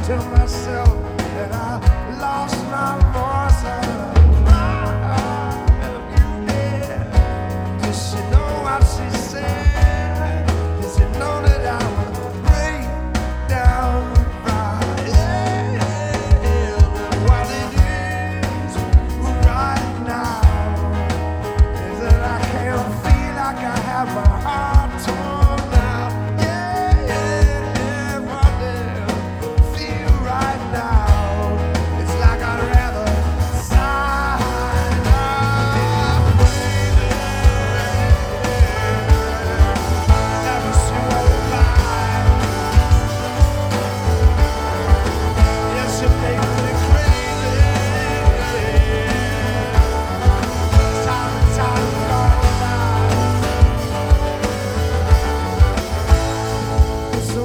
to myself that I lost my voice. Does she know what she said? Does she know that I would break down and cry? Yeah. What it is right now is that I can't feel like I have my heart torn out. Yeah. What it feel right now? It's like I'd rather sign up. Never see what life. Yes, you make me crazy. Time and time gone by. So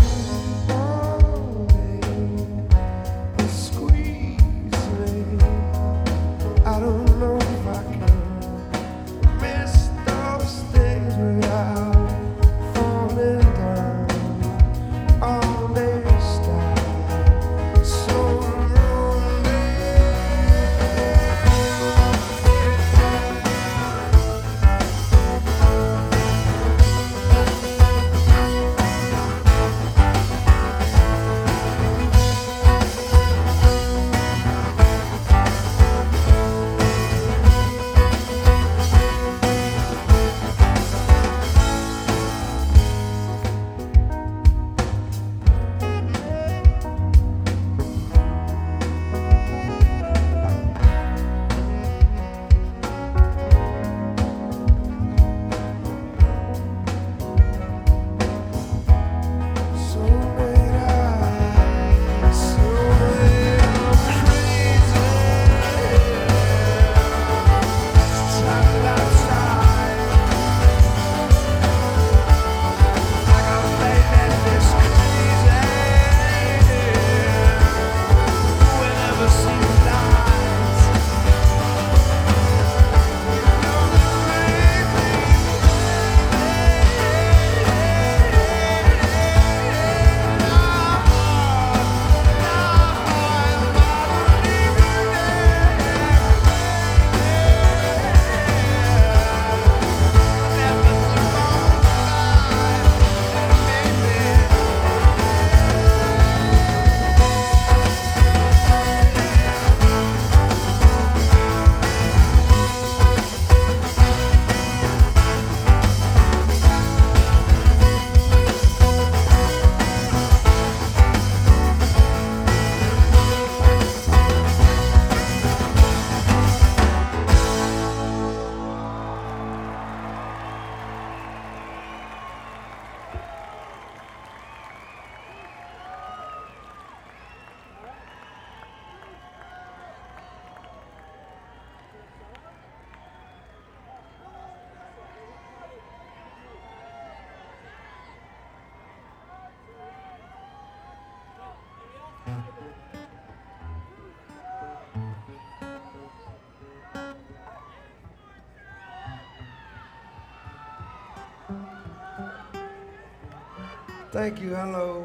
squeeze me. I don't know if I can miss those days without falling down on this time. So lonely. So late, so late, I'm crazy. Time outside, like I'm making this crazy. Whenever she lies, thank you, hello.